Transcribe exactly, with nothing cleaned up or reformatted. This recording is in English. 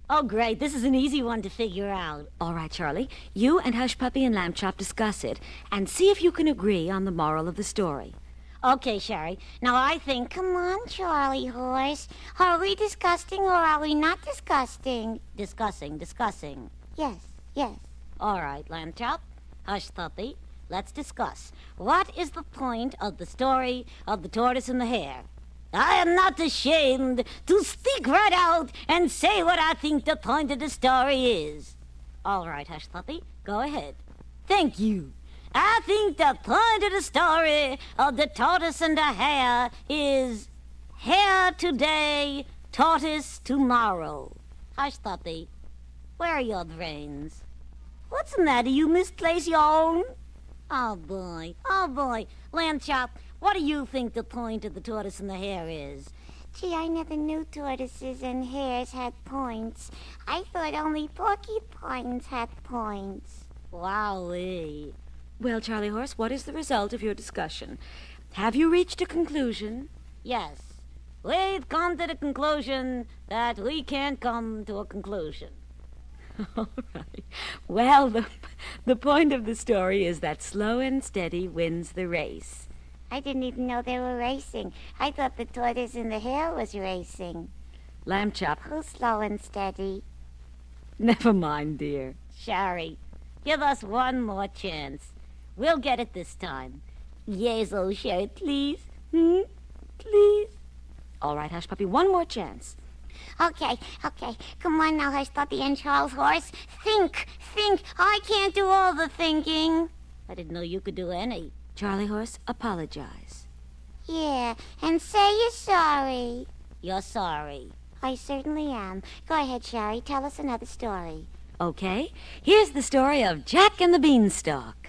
Oh, great. This is an easy one to figure out. All right, Charlie. You and Hush Puppy and Lamb Chop discuss it and see if you can agree on the moral of the story. Okay, Sherry. Now, I think... Come on, Charlie Horse. Are we disgusting or are we not disgusting? Discussing, discussing. Yes, yes. All right, Lamb Chop, Hush Puppy, let's discuss. What is the point of the story of the tortoise and the hare? I am not ashamed to speak right out and say what I think the point of the story is. All right, Hush Puppy, go ahead. Thank you. I think the point of the story of the tortoise and the hare is hare today, tortoise tomorrow. Hush Puppy, where are your brains? What's the matter? You misplace your own? Oh, boy. Oh, boy. Lamb Chop, what do you think the point of the tortoise and the hare is? Gee, I never knew tortoises and hares had points. I thought only porcupines had points. Wowee. Well, Charlie Horse, what is the result of your discussion? Have you reached a conclusion? Yes. We've come to the conclusion that we can't come to a conclusion. All right. Well, the, the point of the story is that slow and steady wins the race. I didn't even know they were racing. I thought the tortoise and the hare was racing. Lamb Chop. Who's slow and steady? Never mind, dear. Sherry, give us one more chance. We'll get it this time. Yes, oh, Sherry, please. Hmm? Please. All right, Hush Puppy, one more chance. Okay, okay. Come on now, Hush Puppy and Charles Horse. Think, think. I can't do all the thinking. I didn't know you could do any. Charlie Horse, apologize. Yeah, and say you're sorry. You're sorry. I certainly am. Go ahead, Sherry. Tell us another story. Okay, here's the story of Jack and the Beanstalk.